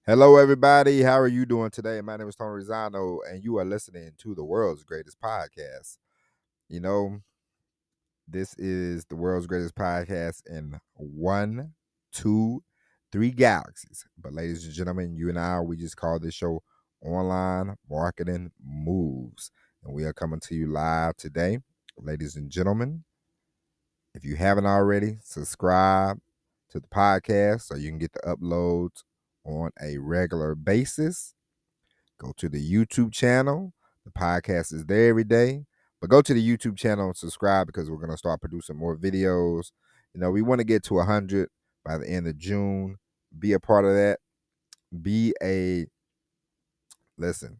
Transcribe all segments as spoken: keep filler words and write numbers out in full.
Hello, everybody. How are you doing today? My name is Tony Rizzano, and you are listening to the world's greatest podcast. You know, this is the world's greatest podcast in one, two, three galaxies. But, ladies and gentlemen, you and I, we just call this show Online Marketing Moves. And we are coming to you live today. Ladies and gentlemen, if you haven't already, subscribe to the podcast so you can get the uploads on a regular basis. Go to the YouTube channel. The podcast is there every day. But go to the YouTube channel and subscribe because we're going to start producing more videos. You know, we want to get to one hundred by the end of June. Be a part of that. Be a, listen,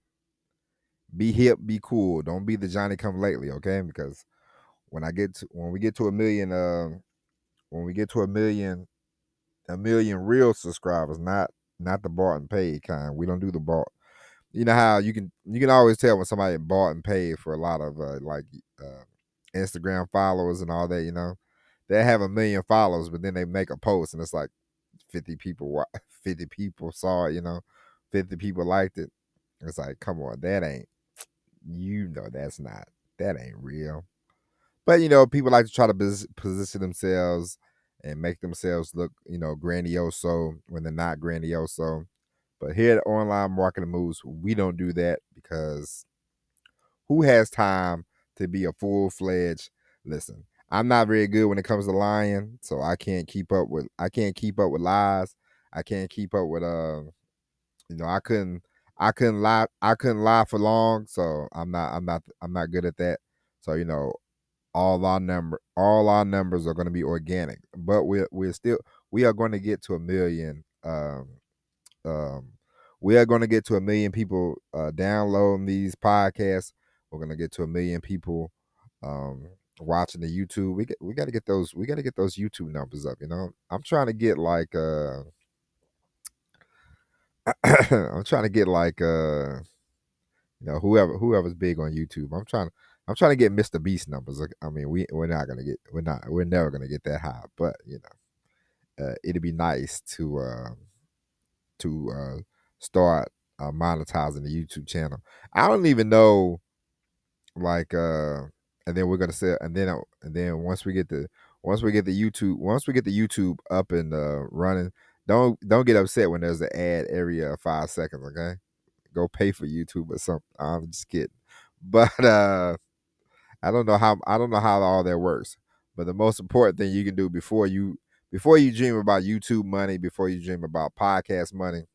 be hip, be cool. Don't be the Johnny come lately, okay? Because when I get to, when we get to a million, uh, when we get to a million, a million real subscribers, not, not the bought and paid kind. We don't do the bought. You know how you can you can always tell when somebody bought and paid for a lot of uh, like uh, Instagram followers and all that. You know, they have a million followers, but then they make a post and it's like fifty people, fifty people saw it. You know, fifty people liked it. It's like, come on, that ain't, you know, that's not, that ain't real. But you know, people like to try to pos- position themselves and make themselves look, you know, grandioso when they're not grandioso. But here at Online Marketing Moves, we don't do that because who has time to be a full fledged? Listen, I'm not very good when it comes to lying, so I can't keep up with I can't keep up with lies. I can't keep up with uh, you know, I couldn't I couldn't lie I couldn't lie for long, so I'm not I'm not I'm not good at that. So you know, all our number all our numbers are going to be organic, but we're we're still we are going to get to a million um um, we are going to get to a million people uh, downloading these podcasts. We're going to get to a million people um, watching the YouTube. We get, we got to get those we got to get those YouTube numbers up. You know, I'm trying to get like uh, I'm trying to get like uh, you know, whoever whoever's big on YouTube. I'm trying to I'm trying to get Mister Beast numbers. Like, I mean, we we're not gonna get we're not we're never gonna get that high, but you know, uh, it'd be nice to. Uh, to uh, start uh, monetizing the YouTube channel. I don't even know, like, uh, and then we're gonna say, and then uh, and then once we get the once we get the YouTube once we get the YouTube up and uh, running, don't don't get upset when there's an ad every uh, five seconds. Okay, go pay for YouTube or something. I'm just kidding, but uh, I don't know how I don't know how all that works. But the most important thing you can do before you before you dream about YouTube money, before you dream about podcast money,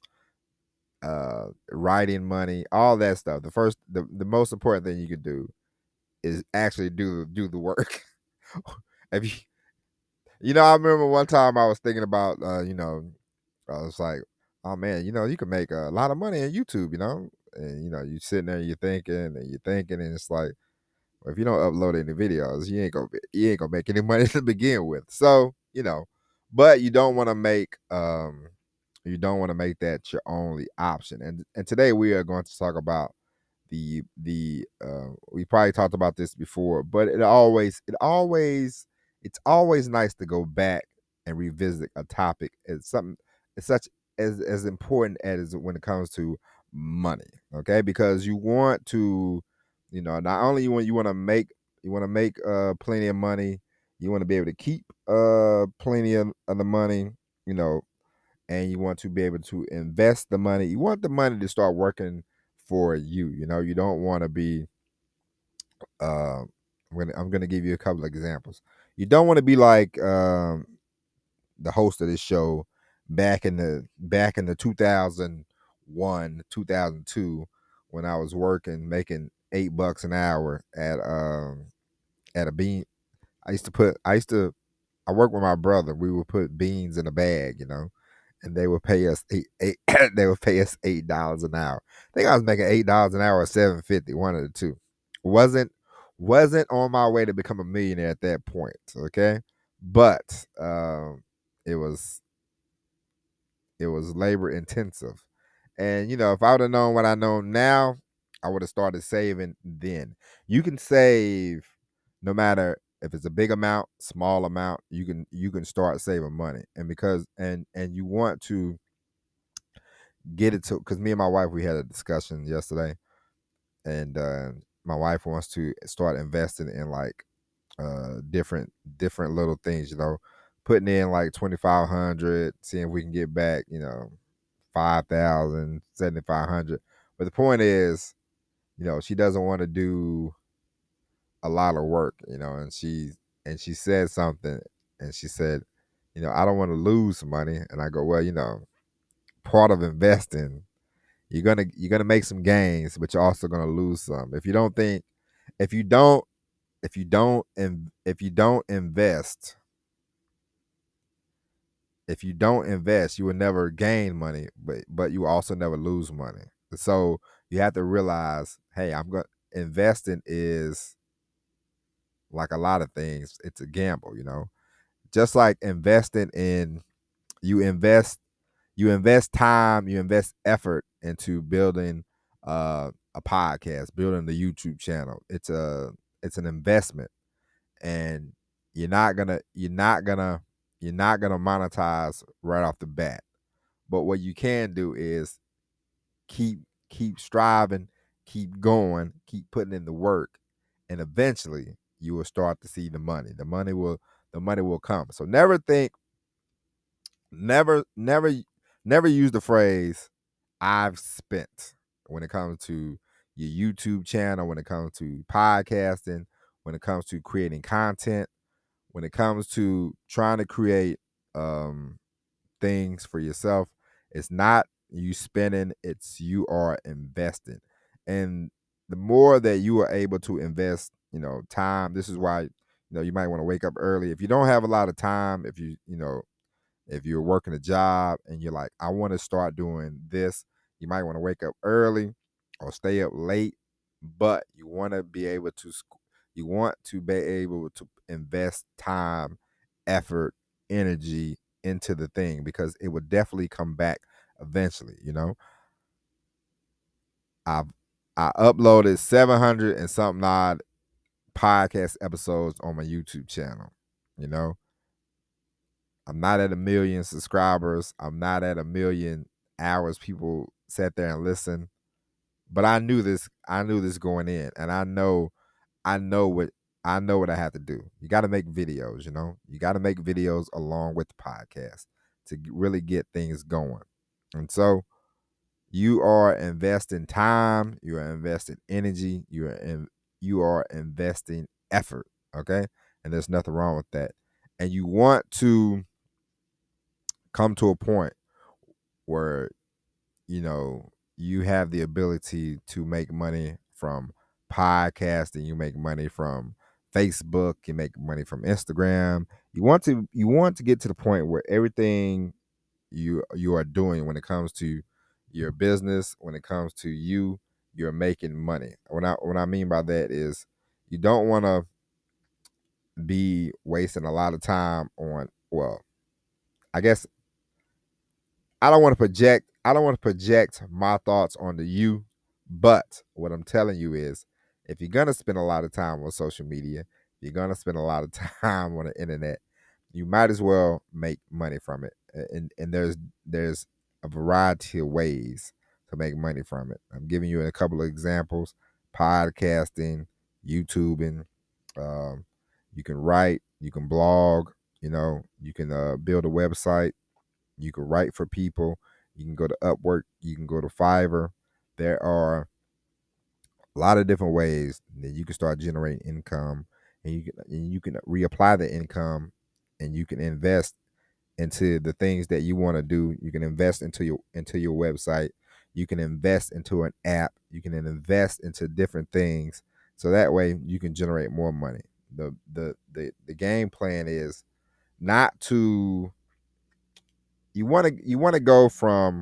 uh writing money, all that stuff. The first the, the most important thing you can do is actually do do the work. if you you know, I remember one time I was thinking about uh, you know, I was like, oh man, you know, you can make a lot of money on YouTube, you know? And you know, you sitting there, you're thinking and you're thinking, and it's like, well, if you don't upload any videos, you ain't gonna be, you ain't gonna make any money to begin with. So, you know, but you don't want to make um you don't want to make that your only option. And and today we are going to talk about the the uh, we probably talked about this before, but it always it always it's always nice to go back and revisit a topic. It's something it's such as as important as when it comes to money, okay? Because you want to, you know, not only you want you want to make you want to make uh plenty of money, you want to be able to keep uh plenty of, of the money, you know, and you want to be able to invest the money. You want the money to start working for you. You know, you don't want to be. Uh, when I'm going to give you a couple of examples. You don't want to be like um, the host of this show back in the back in the two thousand one, two thousand two, when I was working, making eight bucks an hour at um at a bean. I used to put. I used to. I worked with my brother. We would put beans in a bag, you know, and they would pay us eight. eight they would pay us eight dollars an hour. I think I was making eight dollars an hour or seven fifty, one of the two. wasn't wasn't on my way to become a millionaire at that point. Okay, but um, it was it was labor intensive, and you know, if I would have known what I know now, I would have started saving then. You can save no matter if it's a big amount, small amount, you can you can start saving money. And because and and you want to get it to, because me and my wife, we had a discussion yesterday, and uh, my wife wants to start investing in like uh different different little things, you know, putting in like twenty-five hundred, seeing if we can get back, you know, five thousand, seventy-five hundred. But the point is, you know, she doesn't want to do a lot of work, you know, and she and she said something, and she said, you know, I don't want to lose money. And I go, well, you know, part of investing, you're gonna you're gonna make some gains, but you're also gonna lose some. If you don't think, if you don't, if you don't, in, if you don't invest, if you don't invest, you will never gain money, but but you also never lose money. So you have to realize, hey, I'm gonna investing is like a lot of things. It's a gamble, you know. Just like investing in, you invest you invest time, you invest effort into building uh, a podcast, building the YouTube channel. It's a it's an investment, and you're not gonna you're not gonna you're not gonna monetize right off the bat. But what you can do is keep keep striving, keep going, keep putting in the work, and eventually you will start to see the money. The money will the money will come. So never think, never never never use the phrase I've spent when it comes to your YouTube channel, when it comes to podcasting, when it comes to creating content, when it comes to trying to create um, things for yourself. It's not you spending, it's you are investing. And the more that you are able to invest, you know, time, this is why, you know, you might want to wake up early. If you don't have a lot of time, if you, you know, if you're working a job and you're like, I want to start doing this, you might want to wake up early or stay up late, but you want to be able to, you want to be able to invest time, effort, energy into the thing, because it would definitely come back eventually, you know. I've I uploaded seven hundred and something odd podcast episodes on my YouTube channel, you know. I'm not at a million subscribers. I'm not at a million hours people sat there and listen. But I knew this. I knew this going in, and I know, I know what I know what I have to do. You got to make videos. You know, you got to make videos along with the podcast to really get things going. And so you are investing time. You are investing energy. You are in, you are investing effort. Okay, and there's nothing wrong with that. And you want to come to a point where, you know, you have the ability to make money from podcasting, you make money from Facebook, you make money from Instagram. You want to you want to get to the point where everything you you are doing when it comes to your business, when it comes to you, you're making money. What I what I mean by that is you don't want to be wasting a lot of time on, well, I guess I don't want to project. I don't want to project my thoughts onto you, but what I'm telling you is, if you're gonna spend a lot of time on social media, you're gonna spend a lot of time on the internet, you might as well make money from it. And and there's there's a variety of ways to make money from it. I'm giving you a couple of examples: podcasting, YouTubing. Um, you can write, you can blog. You know, you can uh, build a website, you can write for people. You can go to Upwork. You can go to Fiverr. There are a lot of different ways that you can start generating income, and you can and you can reapply the income, and you can invest into the things that you want to do. You can invest into your into your website. You can invest into an app. You can invest into different things, so that way you can generate more money. The the the, the game plan is not to, you want to you want to go from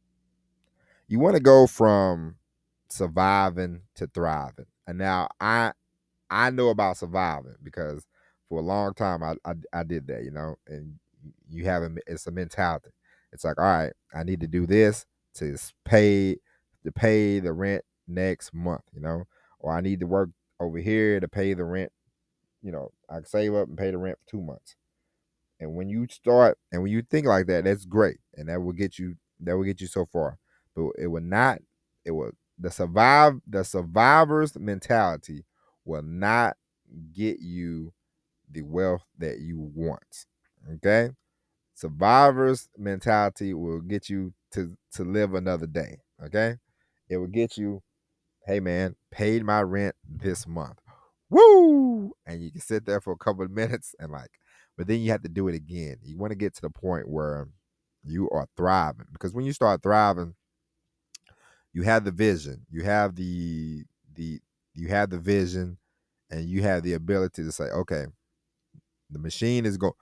you want to go from surviving to thriving. And now I I know about surviving because for a long time I I, I did that, you know. And you have a, it's a mentality. It's like, all right, I need to do this to pay to pay the rent next month, you know, or I need to work over here to pay the rent. You know, I can save up and pay the rent for two months. And when you start and when you think like that, that's great, and that will get you that will get you so far. but it will not. It will the survive the survivor's mentality will not get you the wealth that you want. Okay, survivor's mentality will get you to to live another day. Okay, it will get you, hey man, paid my rent this month. Woo! And you can sit there for a couple of minutes and like, but then you have to do it again. You want to get to the point where you are thriving, because when you start thriving, you have the vision, you have the the you have the vision, and you have the ability to say, okay, the machine is going.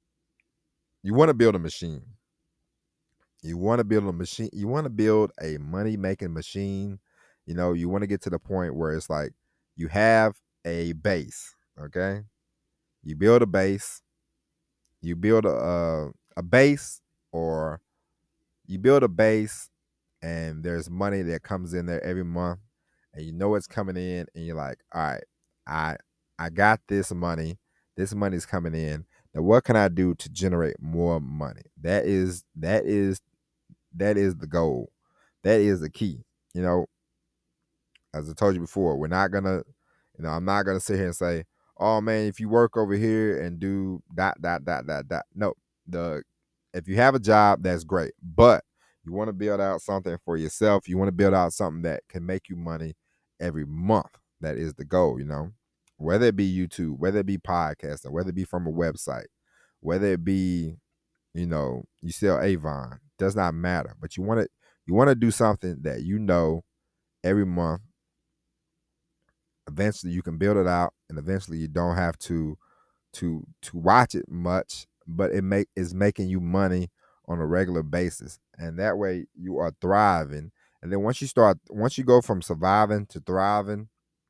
You want to build a machine. You want to build a machine. You want to build a money making machine. You know, you want to get to the point where it's like you have a base. Okay, you build a base. You build a a, a base, or you build a base, and there's money that comes in there every month, and you know it's coming in, and you're like, all right, I I got this money. This money's coming in. Now, what can I do to generate more money? That is that is that is the goal. That is the key. You know, as I told you before, we're not gonna, you know, I'm not gonna sit here and say, oh man, if you work over here and do dot dot dot dot dot. No, the if you have a job, that's great, but you want to build out something for yourself. You want to build out something that can make you money every month. That is the goal. You know, whether it be YouTube, whether it be podcasting, whether it be from a website, whether it be, you know, you sell Avon, does not matter. But you want to you want to do something that you know every month. Eventually, you can build it out, and eventually, you don't have to to to watch it much, but it make is making you money on a regular basis, and that way you are thriving. And then once you start, once you go from surviving to thriving,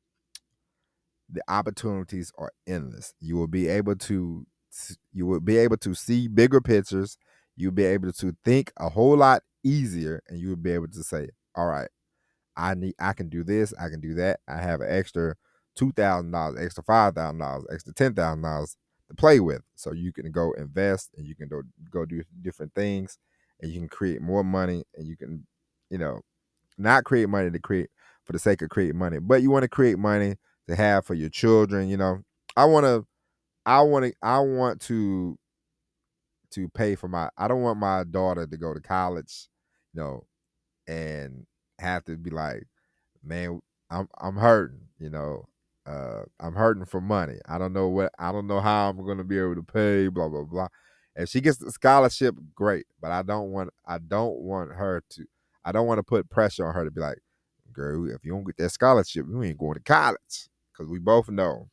the opportunities are endless. You will be able to you will be able to see bigger pictures. You'll be able to think a whole lot easier, and you will be able to say, all right, I need I can do this, I can do that. I have an extra two thousand dollars, extra five thousand dollars, extra ten thousand dollars to play with. So you can go invest, and you can go go do different things, and you can create more money, and you can, you know, not create money to create for the sake of creating money, but you want to create money to have for your children. You know, I want to, I want to, I want to to pay for my. I don't want my daughter to go to college, you know, and have to be like, man, I'm I'm hurting, you know. Uh, I'm hurting for money. I don't know what I don't know how I'm gonna be able to pay, blah blah blah. If she gets the scholarship, great. But I don't want I don't want her to I don't want to put pressure on her to be like, girl, if you don't get that scholarship, you ain't going to college. Because we both know,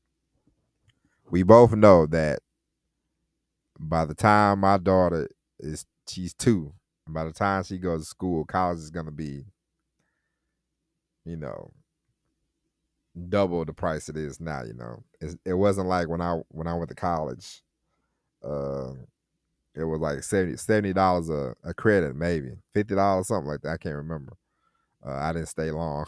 we both know that by the time my daughter is she's two, and by the time she goes to school, college is gonna be, you know, double the price it is now. You know, it's, it wasn't like when I when I went to college. Uh, it was like seventy dollars a, a credit, maybe fifty dollars, something like that. I can't remember. Uh, I didn't stay long,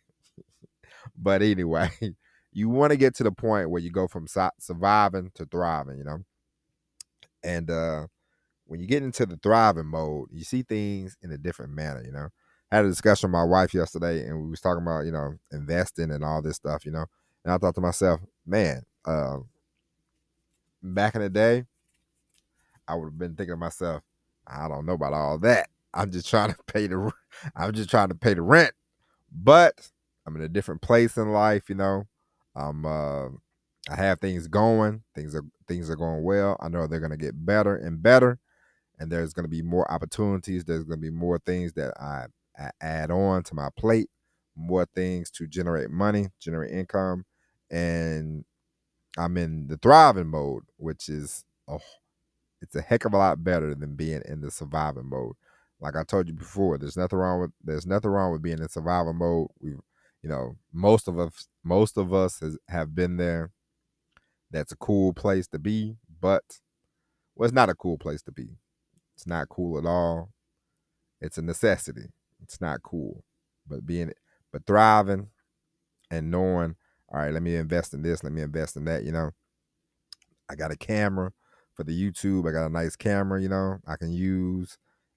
but anyway, you want to get to the point where you go from su- surviving to thriving. You know, and uh, when you get into the thriving mode, you see things in a different manner. You know, I had a discussion with my wife yesterday, and we was talking about, you know, investing and all this stuff. You know, and I thought to myself, man, uh, back in the day, I would have been thinking to myself, I don't know about all that. I'm just trying to pay the, I'm just trying to pay the rent. But I'm in a different place in life. You know, I'm, uh, I have things going. Things are things are going well. I know they're gonna get better and better, and there's going to be more opportunities. There's going to be more things that I, I add on to my plate, more things to generate money, generate income, and I'm in the thriving mode, which is oh, it's a heck of a lot better than being in the surviving mode. Like I told you before, there's nothing wrong with there's nothing wrong with being in survival mode. We, you know, most of us most of us has, have been there. That's a cool place to be, but well, it's not a cool place to be. It's not cool at all. It's a necessity. It's not cool. But being but thriving and knowing, all right, let me invest in this, let me invest in that, you know. I got a camera for the YouTube. I got a nice camera, you know, I can use.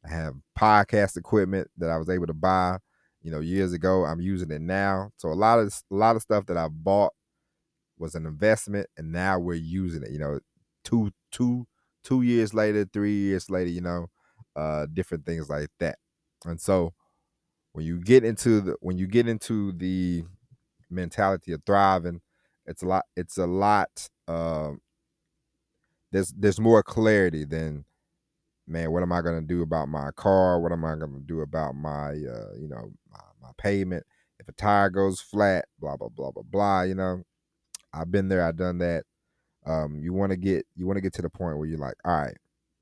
I have podcast equipment that I was able to buy, you know, years ago. I'm using it now. So a lot of a lot of stuff that I bought was an investment, and now we're using it. You know, two two two years later, three years later, you know, uh, different things like that. And so when you get into the when you get into the mentality of thriving, it's a lot. It's a lot. Um, there's there's more clarity than, man, what am I going to do about my car? What am I going to do about my, uh, you know, my, my payment? If a tire goes flat, blah, blah, blah, blah, blah, you know, I've been there. I've done that. Um, you want to get, you want to get to the point where you're like, all right,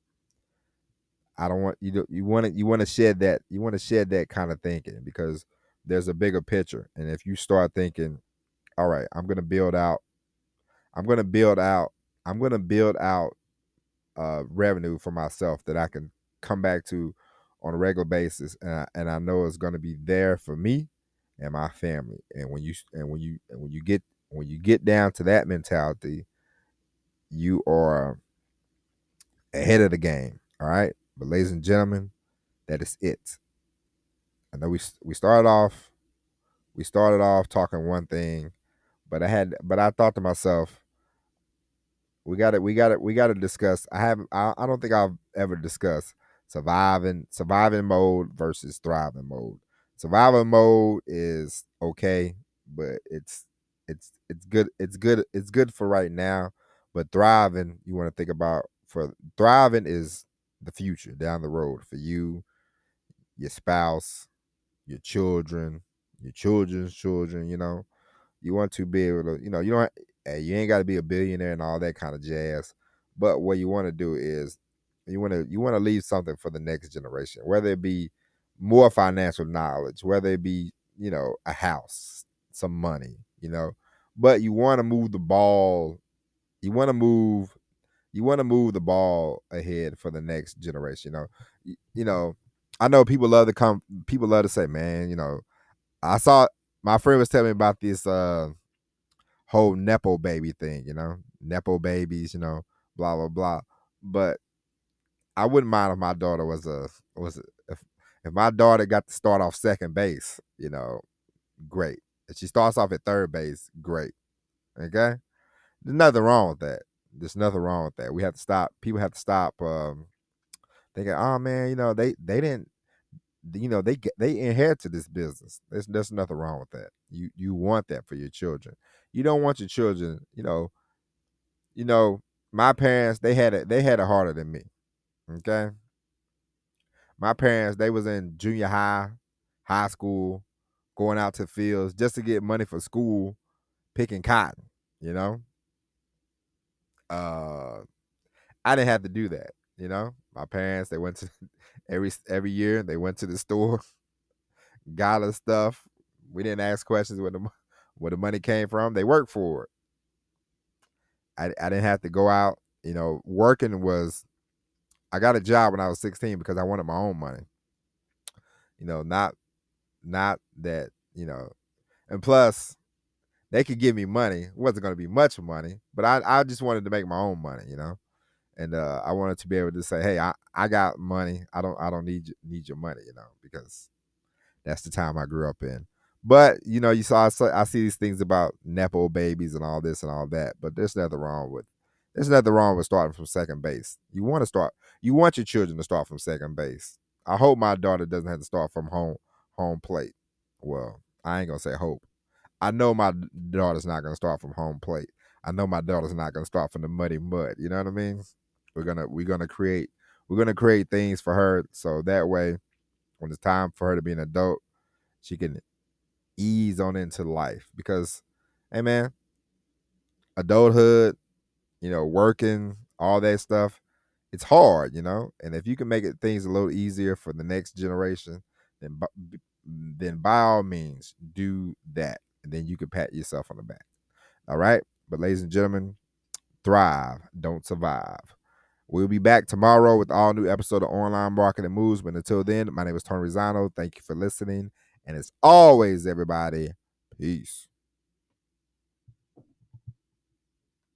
I don't want you to, you want to, you want to shed that, you want to shed that kind of thinking, because there's a bigger picture. And if you start thinking, all right, I'm going to build out, I'm going to build out, I'm going to build out uh, revenue for myself that I can come back to on a regular basis, and I, and I know it's going to be there for me and my family. And when you and when you and when you get when you get down to that mentality, you are ahead of the game. All right, but ladies and gentlemen, that is it. I know we we started off we started off talking one thing, but I had but I thought to myself, we got to we got to we got to discuss. I haven't. I, I don't think I've ever discussed surviving surviving mode versus thriving mode. Surviving mode is okay, but it's it's it's good. It's good. It's good for right now. But thriving, you want to think about, for thriving is the future down the road for you, your spouse, your children, your children's children. You know, you want to be able to, you know, you don't, hey, you ain't got to be a billionaire and all that kind of jazz. But what you want to do is you want to you want to leave something for the next generation, whether it be more financial knowledge, whether it be, you know, a house, some money, you know. But you want to move the ball. You want to move. You want to move the ball ahead for the next generation. You know, you, you know. I know people love to come. People love to say, "Man, you know, I saw." My friend was telling me about this. Uh, whole nepo baby thing, you know, nepo babies, you know, blah blah blah. But I wouldn't mind if my daughter was a was a, if if my daughter got to start off second base, you know, great. If she starts off at third base, great. Okay, there's nothing wrong with that. There's nothing wrong with that. We have to stop. People have to stop um, thinking, oh man, you know, they they didn't, you know, they get they inherited this business. There's there's nothing wrong with that. You you want that for your children. You don't want your children, you know, you know, my parents, they had it they had it harder than me. Okay. My parents, they was in junior high, high school, going out to fields just to get money for school, picking cotton, you know. Uh I didn't have to do that, you know. My parents, they went to every every year, they went to the store, got us stuff. We didn't ask questions where the mo- where the money came from. They worked for it. I I didn't have to go out, you know. Working was, I got a job when I was sixteen because I wanted my own money. You know, not not that, you know, and plus they could give me money. It wasn't gonna be much money, but I I just wanted to make my own money, you know. And uh I wanted to be able to say, hey, I, I got money. I don't I don't need need your money, you know, because that's the time I grew up in. But you know, you saw I, saw, I see these things about nepo babies and all this and all that. But there's nothing wrong with there's nothing wrong with starting from second base. You want to start. You want your children to start from second base. I hope my daughter doesn't have to start from home home plate. Well, I ain't gonna say hope. I know my daughter's not gonna start from home plate. I know my daughter's not gonna start from the muddy mud. You know what I mean? We're gonna we're gonna create we're gonna create things for her so that way when it's time for her to be an adult, she can ease on into life. Because, hey man, adulthood, you know, working, all that stuff, it's hard, you know. And if you can make it things a little easier for the next generation, then then by all means do that, and then you can pat yourself on the back. All right, but ladies and gentlemen, thrive, don't survive. We'll be back tomorrow with all new episode of Online Marketing Moves. But until then, my name is Tony Rizzano. Thank you for listening. And as always, everybody, peace.